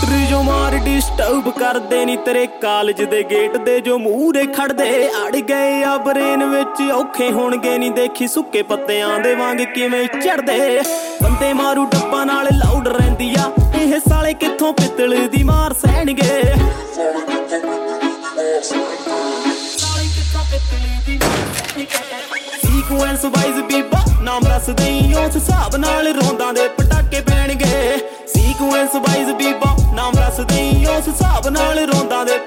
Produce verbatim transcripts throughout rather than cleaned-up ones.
scooter ਜੋ ਮਾਰ disturb ਕਰਦੇ ਨੀ ਤੇਰੇ ਕਾਲਜ ਦੇ ਗੇਟ ਦੇ ਜੋ ਮੂਹਰੇ ਖੜਦੇ ਅੜ ਗਏ ਆ ਬਰੇਨ ਵਿੱਚ ਔਖੇ ਹੋਣਗੇ ਨੀ ਦੇਖੀ ਸੁੱਕੇ ਪੱਤਿਆਂ ਦੇ ਵਾਂਗ ਕਿਵੇਂ ਚੜਦੇ ਬੰਦੇ ਮਾਰੂ ਡੱਬਾ ਨਾਲ ਲਾਊਡ ਰਹਿੰਦੀ ਆ ਇਹ ਸਾਲੇ ਕਿੱਥੋਂ ਪਿੱਤਲ ਦੀ ਮਾਰ ਸਹਿਣਗੇ ਸੀਕੁਐਂਸ ਵਾਈਜ਼ ਬੀਬਾ ਨਾਮ ਦੱਸ ਦੇਈਂ ਉਸ ਹਿਸਾਬ ਨਾਲ ਰੋਂਦਾਂ ਦੇ ਪਟਾਕੇ ਪੈਣਗੇ ਸੀਕੁਐਂਸ ਵਾਈਜ਼ ਬੀਬਾ ਨਾਮ ਦੱਸ ਦੇਈਂ ਉਸ ਹਿਸਾਬ ਨਾਲ ਰੋਂਦਾਂ ਦੇ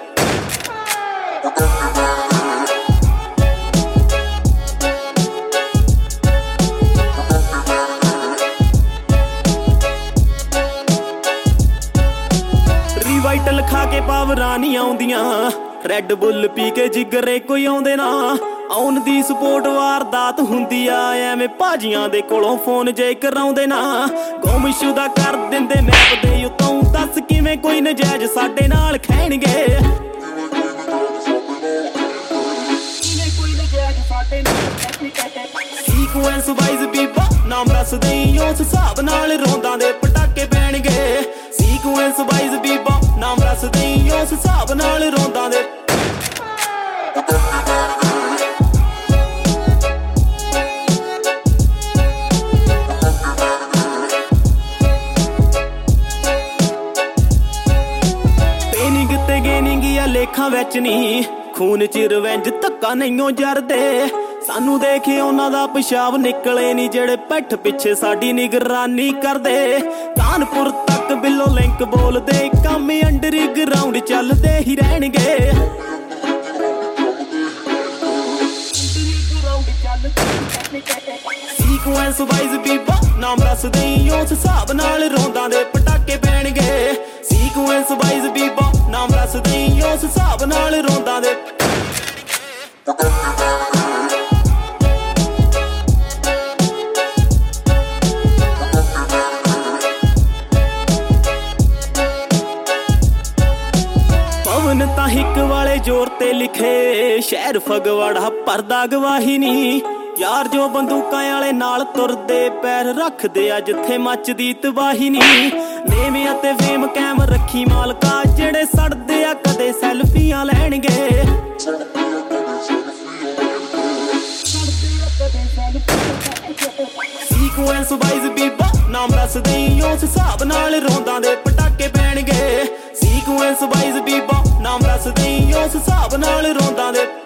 ਰੀਵਾਈਟਲ ਖਾ ਕੇ ਪਾਵਰਾਂ ਨਹੀਂ ਆਉਂਦੀਆਂ ਰੈਡ ਬੁੱਲ ਪੀ ਕੇ ਜਿਗਰੇ ਕੋਈ ਆਉਂਦੇ ਨਾ ਆਉਣ ਦੀ ਸਪੋਰਟ ਵਾਰਦਾਤ ਹੁੰਦੀ ਆ ਐਵੇਂ ਭਾਜੀਆਂ ਦੇ ਕੋਲੋਂ ਫੋਨ ਜੇ ਕਰਾਉਂਦੇ ਨਾ ਗੁੰਮਸ਼ੁਦਾ ਕਰ ਦਿੰਦੇ ਮੈਪ ਦੇ ਉਤੋਂ ਦੱਸ ਕਿਵੇਂ ਕੋਈ ਨਜਾਇਜ਼ ਸਾਡੇ ਨਾਲ ਖੈਣਗੇ ਸੀਕੁਐਂਸ ਵਾਈਜ਼ ਬੀਬਾ ਨਾਮ ਦੱਸ ਦੇਈਂ ਉਸ ਹਿਸਾਬ ਨਾਲ ਰੋਂਦਾਂ ਦੇ ਪਟਾਕੇ ਪੈਣਗੇ ਸੀਕੁਐਂਸ ਵਾਈਜ਼ ਬੀਬਾ ਨਾਮ ਦੱਸ ਦੇਈਂ ਉਸ ਹਿਸਾਬ ਨਾਲ ਰੋਂਦਾਂ ਦੇ ਲੇਖਾਂ ਵਿੱਚ ਨੀ ਖੂਨ ਚ ਰਵੈਂਜ ਧੱਕਾ ਨਹੀਂਓ ਜਰਦੇ ਸਾਨੂੰ ਦੇਖੇ ਉਹਨਾਂ ਦਾ ਪਿਸ਼ਾਬ ਨਿਕਲੇ ਨੀ ਜਿਹੜੇ ਪਿੱਠ ਪਿੱਛੇ ਸਾਡੀ ਨਿਗਰਾਨੀ ਕਰਦੇ ਕਾਨਪੁਰ ਤੱਕ ਬਿੱਲੋ ਲਿੰਕ ਬੋਲਦੇ ਕੰਮ ਅੰਡਰਗਰਾਉਂਡ ਚੱਲਦੇ ਹੀ ਰਹਿਣਗੇ ਸੀਕੁਐਂਸ ਵਾਈਜ਼ ਬੀਬਾ ਨਾਮ ਦੱਸ ਦੇਈਂ ਉਸ ਹਿਸਾਬ ਨਾਲ ਰੋਂਦਾਂ ਦੇ ਪਟਾਕੇ ਪੈਣਗੇ ਸੀਕੁਐਂਸ ਵਾਈਜ਼ ਬੀਬਾ ਨਾਮ ਦੱਸ ਦੇਈਂ ਉਸ ਹਿਸਾਬ ਨਾਲ ਰੋਂਦਾਂ ਦੇ ਪਵਨ ਤਾਂ ਹਿੱਕ ਵਾਲੇ ਜ਼ੋਰ ਤੇ ਲਿਖੇ ਸ਼ਹਿਰ ਫਗਵਾੜਾ ਪਰਦਾ ਗਵਾਹੀ ਨੀ ਯਾਰ ਜੋ ਬੰਦੂਕਾਂ ਵਾਲੇ ਨਾਲ ਤੁਰਦੇ ਪੈਰ ਰੱਖਦੇ ਆ ਜਿੱਥੇ ਮੱਚਦੀ ਤਬਾਹੀ ਨੀ ਨੇਮ ਅਤੇ ਫੇਮ ਕੈਮ ਰੱਖੀ ਮਾਲਕਾ ਜਿਹੜੇ ਸੜਦੇ ਆ ਕਦੇ ਸੈਲਫੀਆਂ ਲੈਣਗੇ ਸੀਕੁਐਂਸ ਵਾਈਜ਼ ਬੀਬਾ ਨਾਮ ਦੱਸ ਦੇਈਂ ਉਸ ਹਿਸਾਬ ਨਾਲ ਰੋਂਦਾਂ ਦੇ ਪਟਾਕੇ ਪੈਣਗੇ ਸੀਕੁਐਂਸ ਵਾਈਜ਼ ਬੀਬਾ ਨਾਮ ਦੱਸ ਦੇਈਂ ਉਸ ਹਿਸਾਬ ਨਾਲ ਰੋਂਦਾਂ ਦੇ